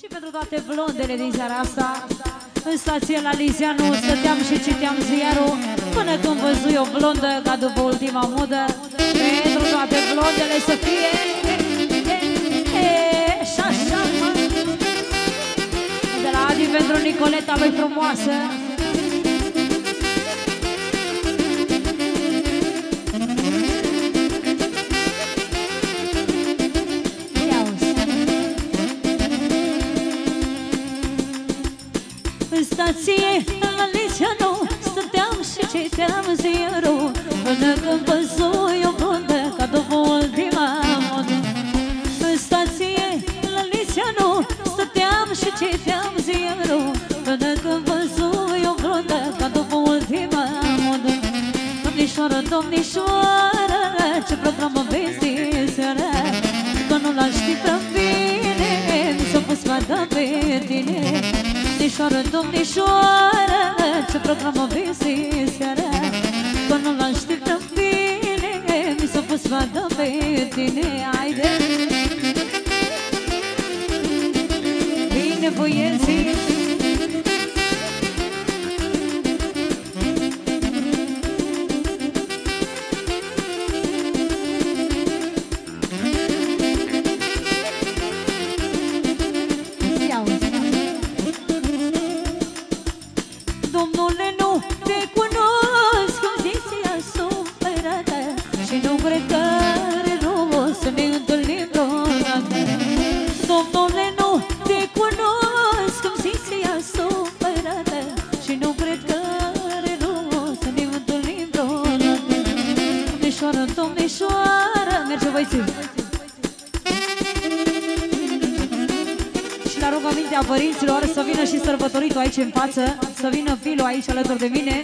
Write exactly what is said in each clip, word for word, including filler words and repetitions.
Și pentru toate blondele din seara asta, în stație la Lizianu, stăteam și citeam ziarul până când văzui o blondă ca după ultima modă. Pentru toate blondele să fie și așa, mă. De la Adi pentru Nicoleta lui frumoasă. În stație la Lizianu stăteam și citeam ziarul până când văzui o blondă ca după ultima modă. În stație la Lizianu stăteam și citeam ziarul până când văzui o blondă ca după ultima modă. Domnișoară, domnișoară, ce programă vezi seara, că nu l-aș ști prea bine, mi s-a pus fata pe tine. Domnișoară, domnișoară, ce programă vezi seara, că nu l-aș ști prea bine, mi s-a pus fata pe tine. Haide! Bine, băieții! Domnule, nu te cunosc, îmi zici ea supărată și nu cred că are rost să ne întâlnim vreodată. Domnule, nu te cunosc, îmi zici ea supărată și nu cred că are rost să ne întâlnim vreodată. Domnișoară, domnișoară, merge băieții! La rugămintea părinților să vină și sărbătoritul aici în față, să vină Filu aici alături de mine.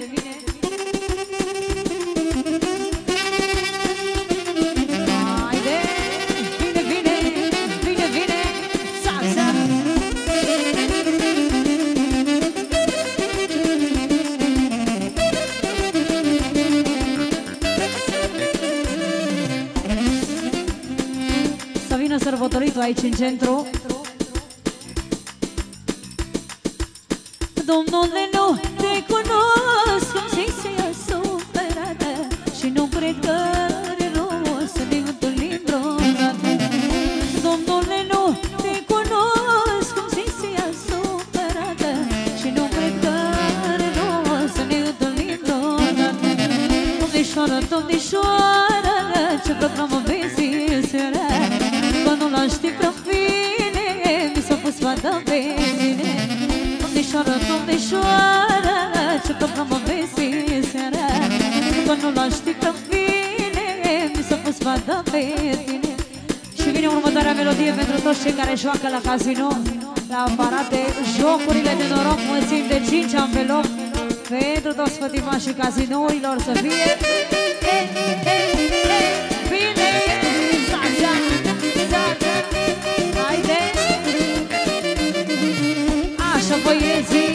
Haide! Vine, vine, vine, vine! Salsa! Să vină sărbătoritul aici în centru. Domnule, nu te cunosc, îmi zici ea supărată și nu cred că are rost să ne întâlnim vreodată. Domnule, nu te cunosc, îmi zici ea supărată și nu cred că are rost să ne întâlnim vreodată. Domnișoară, domnișoară, ce programă vezi seara, că nu l-aș ști prea bine, mi s-a pus fata pe tine. Domnișoară, domnișoară, ce programă vezi seara, că nu l-aș ști prea bine, mi s-a pus fata pe tine. Și vine următoarea melodie pentru toți cei care joacă la casino, la aparate, jocurile de noroc, mulțim de cinci anvelopi pentru toți fătimașii cazinourilor să fie. Hey, hey, hey, bine! Salsa, salsa, haide! Așa, băieții!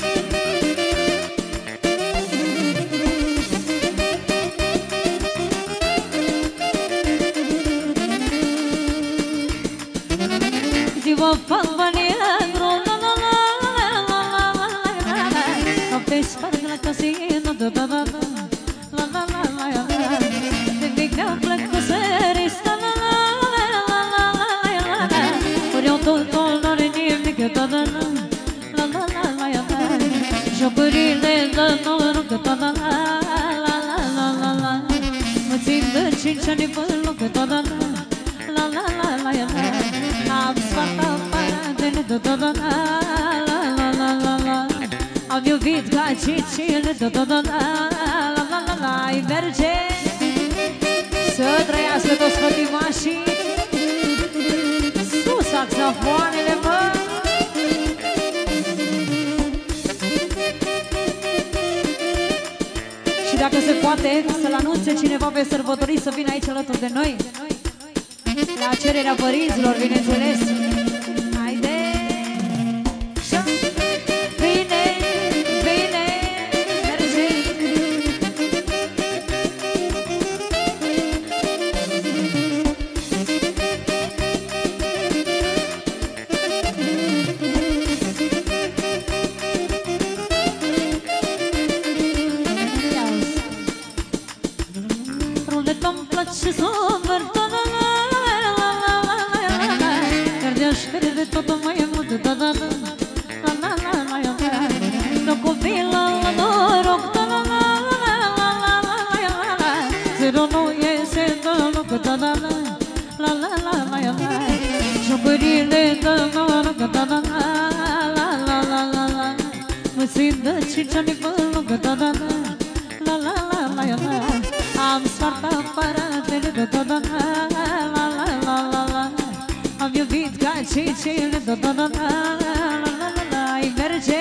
Ziua fac bani agro, la la la la la la la la. Noapte sparg la casino, da da da da, la la la la la. De mică plec cu serista, la la la la la la la. Ori eu totul n-are nimic, da da da, la la la la la. Jocurile de noroc, da da la la la la la la. Mă țin de cinci ani pe loc, da da da, la la la la la. Am sfata paradele, da da da la la la la la la. Am iubit ca cicile, da da da la la la la la. Ai merge Să trăiască toți fătimașii, sus saxofoanele, mă! Și dacă se poate, să-l anunțe cineva pe sărbătorii să vină aici alături de noi, la cererea părinților, bineînțeles. Haide! Vine, vine, merge. tot mai mult, da, da, da. La, la, la, la, la, la. Nu copil la noroc, da, la, la, la, la, la, la, la, la. Zero nu iese deloc, da, da, da. La, la, la, la, la. Jucările de noroc, da, da, da. La, la, la, la, la. Mă simt de cinci-ani pe loc, da, da, da. La, la, la, la, la. Am spart aparatele, da, da, da, da. La, la, la, la, la. Am iubit ca cicile, da, da, da, da. La, la, la, la. Îi merge.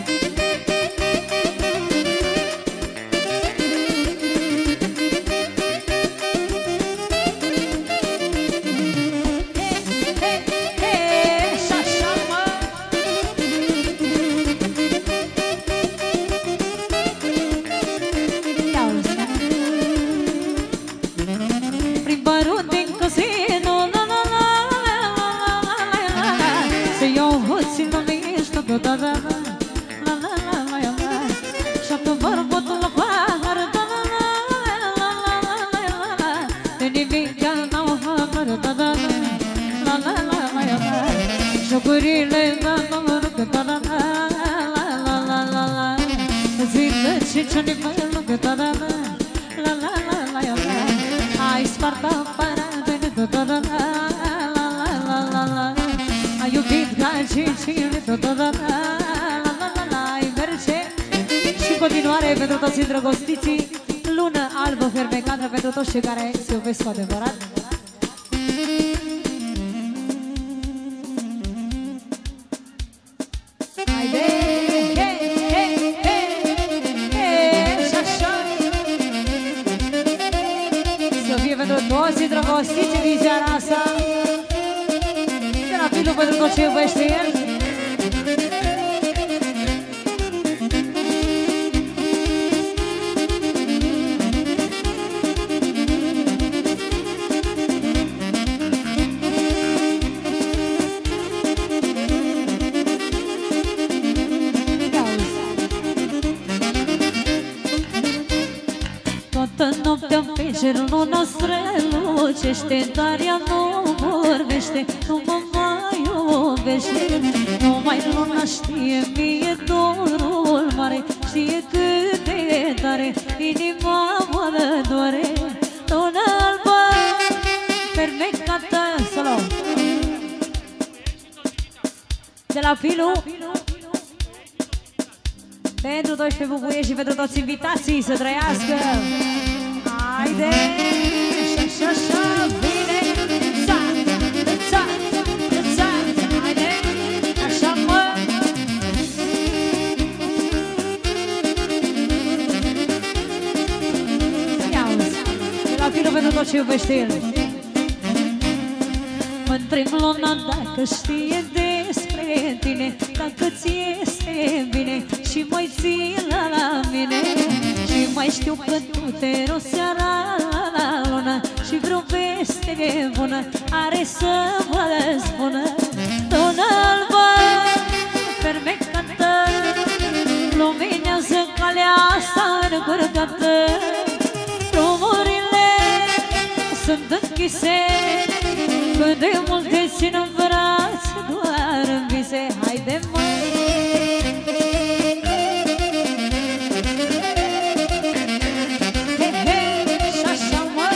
Da, da, da, la, la, la, la, la. Și-o bărbatul la pahar, da, la, la, la, la, la, la, la. De nimic n-au habar, da, da, da, la, la, la, la, la. Jocurile, da, da, da, da, da, la, la, la, la, la. Zi de cinci-ani pe loc, da, da, da, la, la, la, la, la. Ai spart aparatele, da, da, da, da, la, la, la, la, la. Ai iubit ca cicile, da, da, da, la, la, la, la, îi merge. Și în continuare pentru toți îndrăgostiții, lună albă fermecată pentru toți cei care se iubesc cu adevărat. Haide, he, he, he, he, și așa. Să fie pentru toți îndrăgostiții din seara asta. Filul pentru tot ce iubește el. Toată noaptea pe cerul luna strălucește, dar ea nu vorbește, nu mă mai iubește. Numai luna știe mie dorul mare, știe cât de tare inima mă doare. Luna albă, fermecată, solo de la Filu. Pentru doisprezece bubuie și pentru toți invitații să trăiască. Haide! Și așa, așa, bine! Ța, ța, ța, haide! Așa, mă! Ia-uzi! De la Filu pentru tot ce iubește el. Mă-ntreb luna dacă știe despre tine, dacă ți este bine și mai ții la la mine. Și mai știu că tu te rogi seara la la lună și vreo veste bună are să mă spună. Luna albă, fermecată, luminează calea asta încurcată. Drumurile sunt închise, cât de mult te țin în brațe, doar în vise. Haide, măi! He, he, și-așa, măi!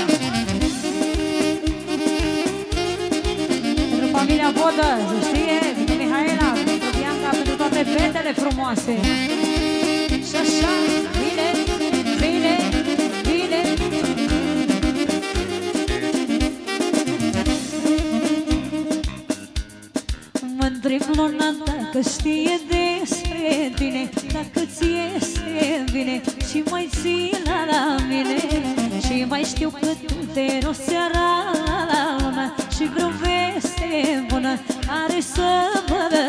Pentru familia Vodă, să știe, pentru Mihaela, pentru Bianca, pentru toate fetele frumoase. Și-așa, bine, bine, bine! Mă-ntreb luna dacă știe despre tine, dacă ți este bine și mai ții la la mine. Și mai știu că tu te rogi seara la la lună și vreo veste bună are să mă